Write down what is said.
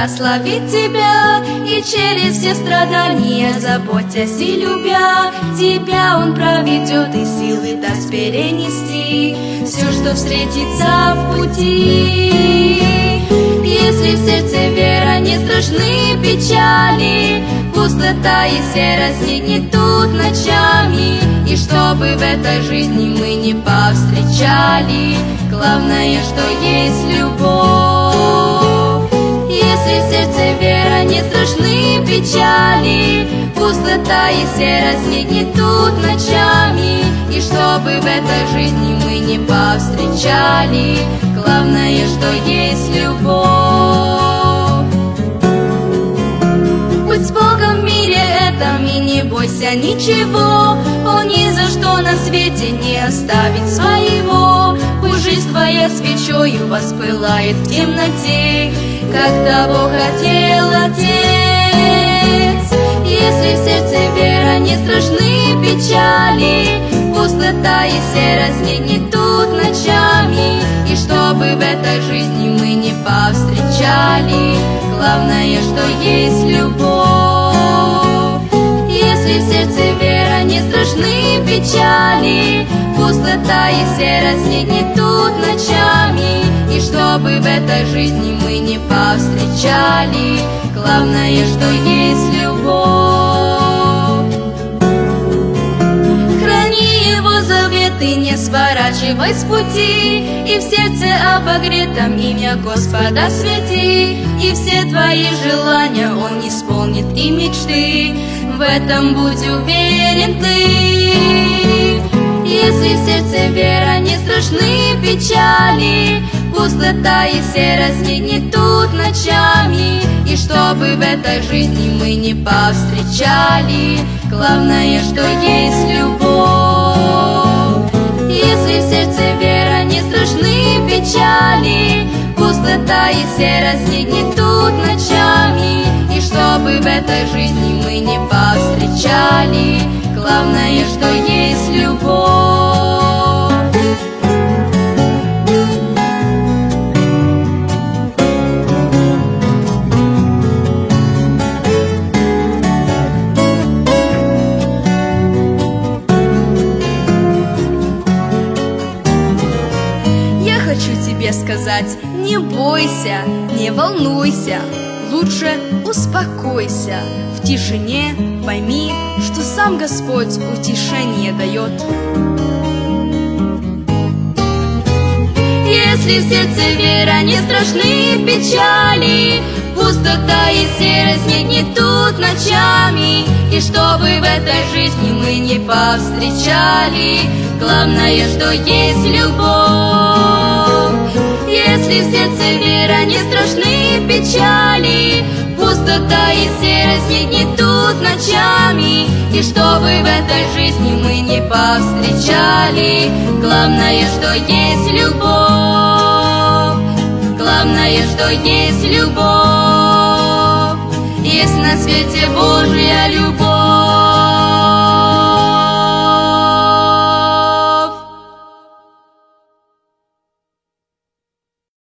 прославить Тебя, и через все страдания, заботясь и любя Тебя, Он проведет и силы даст перенести все, что встретится в пути. Если в сердце вера, не страшны печали, пустота и серость не гнетут ночами, и чтобы в этой жизни мы не повстречали, главное, что есть любовь. Если в сердце вера, не страшны печали, пустота и серость не гнетут ночами, и чтобы в этой жизни мы не повстречали, главное, что есть любовь. Будь с Богом в мире этом и не бойся ничего, Он ни за что на свете не оставит своего. Пусть жизнь твоя свечою воспылает в темноте, как того хотел Отец. Если в сердце вера, не страшны печали, пустота и серость не гнетут ночами, и чтобы в этой жизни мы не повстречали, главное, что есть любовь. Если в сердце вера, не страшны печали, пустота и серость не гнетут ночами, и чтобы в этой жизни мы не повстречали, главное, что есть любовь. Храни Его заветы, не сворачивай с пути, и в сердце обогретом имя Господа свети, и все твои желания Он исполнит и мечты, в этом будь уверен ты. Если в сердце вера, не страшны печали, пустота и серость не гнетут ночами, и чтобы в этой жизни мы не повстречали, главное, что есть любовь. Если в сердце вера, не страшны печали, пустота и серость не гнетут ночами, и чтобы в этой жизни мы не повстречали, главное, что есть любовь. Я хочу тебе сказать: не бойся, не волнуйся, лучше успокойся. В тишине пойми, что сам Господь утешение дает. Если в сердце вера, не страшны печали, пустота и серость не гнетут ночами, и чтобы в этой жизни мы не повстречали, главное, что есть любовь. Если в сердце вера, не страшны печали, пустота и серость не гнетут ночами, и чтобы в этой жизни мы не повстречали, главное, что есть любовь. Главное, что есть любовь. Есть на свете Божья любовь.